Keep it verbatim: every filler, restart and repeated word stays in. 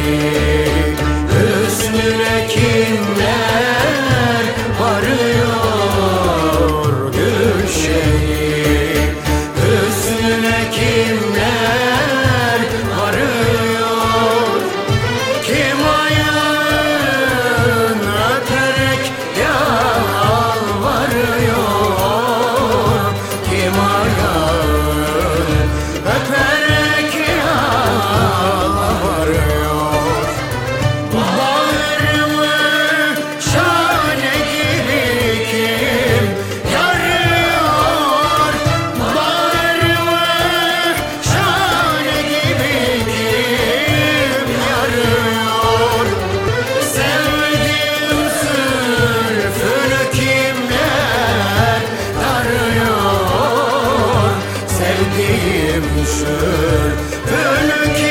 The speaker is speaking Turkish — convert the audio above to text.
Hüsnüne kimler varıyor Gülşehir, hüsnüne kimler varıyor. Kim ayağın öperek yalvarıyor, kim ayağın öperek yalvarıyor. Bağrımı şahane gibi kim yarıyor, bağrımı şahane gibi kim yarıyor. Sevdiğim zülfünü kimler darıyor, sevdiğim zülfünü